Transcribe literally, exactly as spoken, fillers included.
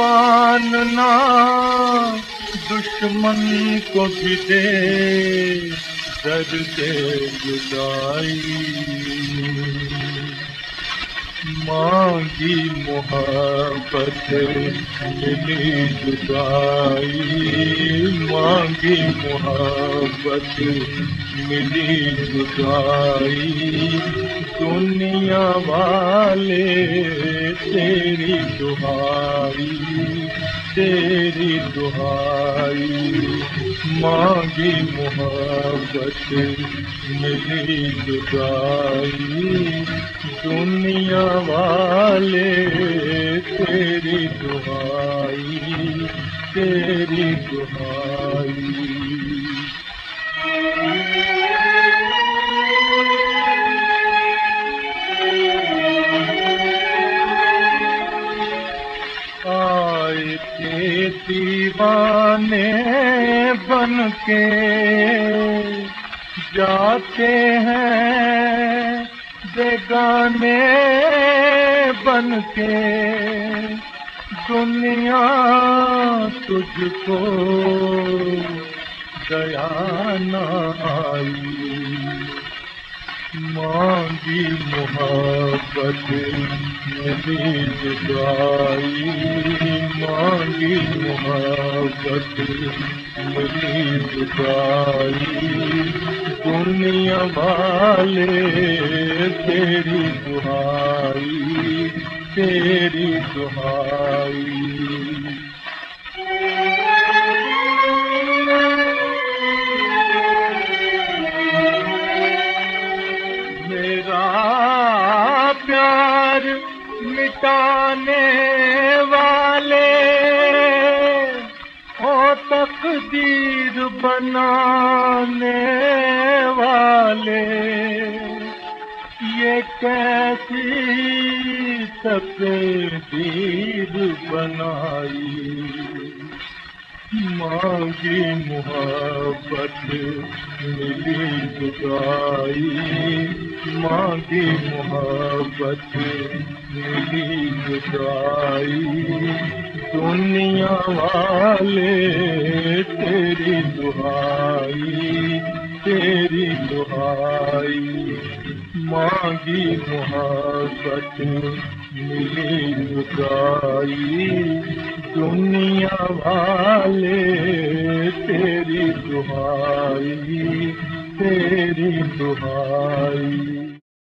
मानना दुश्मन को भी दे दर्द जुदाई। मांगी मोहब्बत मिली जुदाई, मांगी मोहब्बत मिली जुदाई। दुनिया वाले तेरी दुहाई, तेरी दुहाई। मांगी मोहब्बत मिली जुदाई। दुनिया वाले तेरी दुहाई, तेरी दुहाई। आए थे दीवाने बन के, जाते हैं बेगाने बन के। दुनिया तुझको दया न आई। मांगी मोहब्बत मिली जुदाई, मांगी मोहब्बत मिली जुदाई। दुनिया वाले तेरी दुहाई, तेरी दुहाई। मेरा प्यार मिटाने वाले ओ तकदीर बनाने वाले, ये कैसी तकदीर बनाई। मांगी मोहब्बत मिली जुदाई, मांगी मोहब्बत मिली जुदाई। दुनिया वाले तेरी दुहाई, तेरी दुहाई। मांगी मोहब्बत मिली जुदाई। दुनिया वाले तेरी दुहाई, तेरी दुहाई।